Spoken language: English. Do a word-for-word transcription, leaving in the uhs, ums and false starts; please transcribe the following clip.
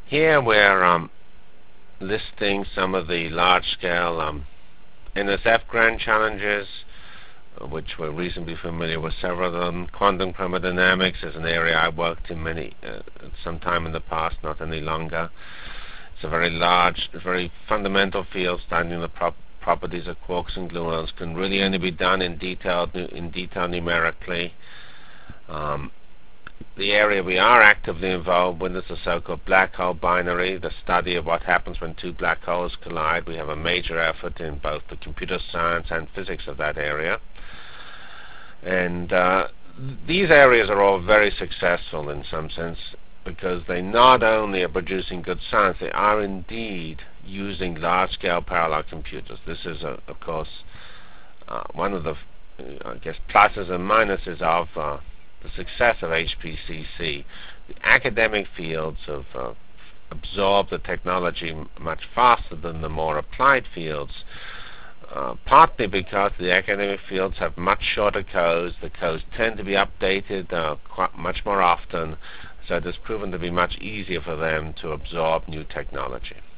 Here we're um, listing some of the large-scale um, N S F grand challenges, uh, which we're reasonably familiar with several of them. Quantum chromodynamics is an area I worked in many, uh, sometime in the past, not any longer. It's a very large, very fundamental field studying the prop properties of quarks and gluons. Can really only be done in detail, in detail numerically. Um, The area we are actively involved with is the so-called black hole binary, the study of what happens when two black holes collide. We have a major effort in both the computer science and physics of that area. And uh, these areas are all very successful in some sense because they not only are producing good science, they are indeed using large-scale parallel computers. This is, uh, of course, uh, one of the, uh, I guess, pluses and minuses of uh, the success of H P C C. The academic fields have uh, absorbed the technology much faster than the more applied fields, uh, partly because the academic fields have much shorter codes. The codes tend to be updated uh, quite much more often, so it has proven to be much easier for them to absorb new technology.